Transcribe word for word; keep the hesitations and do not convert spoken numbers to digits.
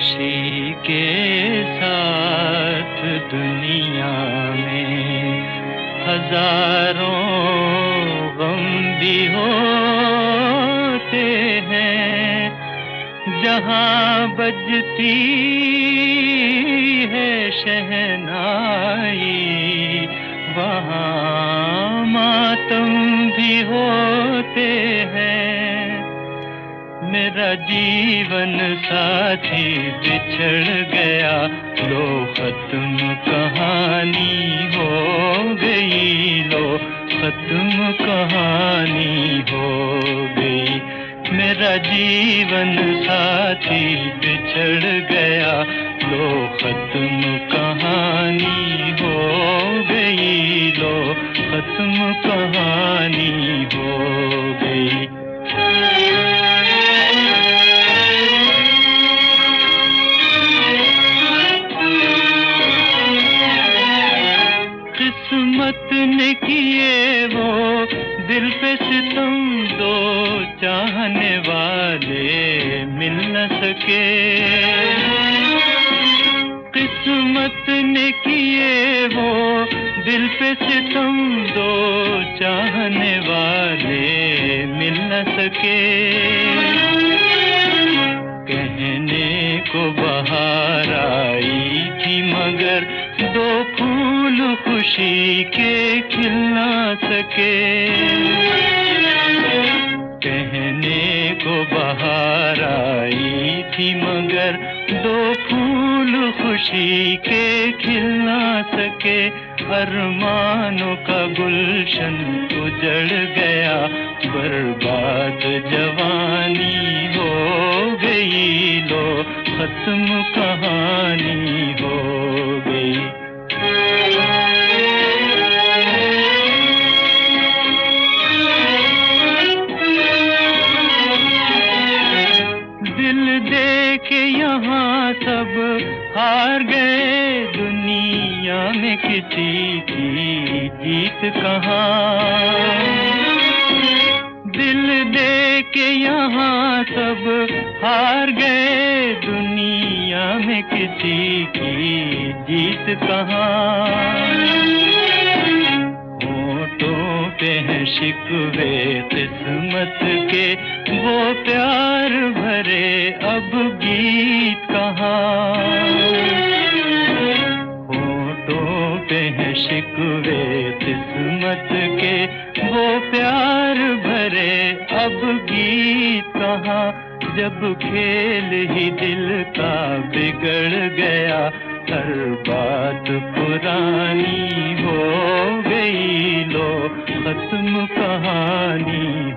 खुशी के साथ दुनिया में हजारों गम भी होते हैं। जहाँ बजती है शहनाई वहाँ मातम भी होते हैं। मेरा जीवन साथी बिछड़ गया, लो खत्म कहानी हो गई, लो खत्म कहानी हो गई। मेरा जीवन साथी बिछड़ गया, लो खत्म कहानी हो गई, लो खत्म कहानी हो गई। किस्मत ने किए वो दिल पे सितम, दो चाहने वाले मिल न सके। किस्मत ने किए वो दिल पे सितम, दो चाहने वाले मिल न सके। कहने को बहार आई थी मगर दो फूल खुशी के खिल ना सके। कहने को बहार आई थी मगर दो फूल खुशी के खिल ना सके। अरमानों का गुलशन उजड़ गया, बर्बाद जवानी हो गई, लो खत्म कहानी हो गई। दिल दे के यहाँ सब हार गए, दुनिया में किसी की जीत कहाँ। दिल दे के यहाँ सब हार गए, दुनिया में किसी की जीत कहाँ। होठों पे हैं शिकवे किस्मत के, वो प्यार भरे अब गीत कहाँ। होठों पे हैं शिकवे किस्मत के, वो प्यार भरे अब गीत कहाँ। जब खेल ही दिल का बिगड़ गया, हर बात पुरानी हो गई, लो खत्म कहानी